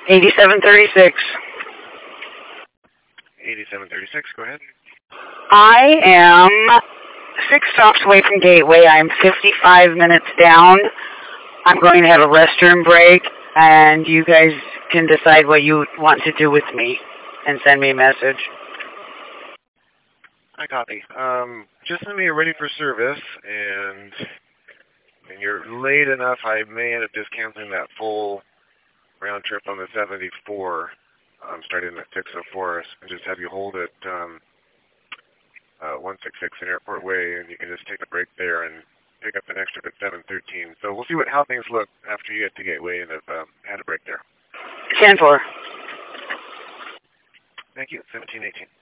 8736. 8736, go ahead. I am 6 stops away from Gateway. I'm 55 minutes down. I'm going to have a restroom break, and you guys can decide what you want to do with me and send me a message. I copy. Just send me a ready for service, and you're late enough, I may end up just canceling that full round trip on the 74, starting at 604, and just have you hold at 166 in Airport Way, and you can just take a break there and pick up the next trip at 713. So we'll see how things look after you get to Gateway and have had a break there. 10-4. Thank you. 1718.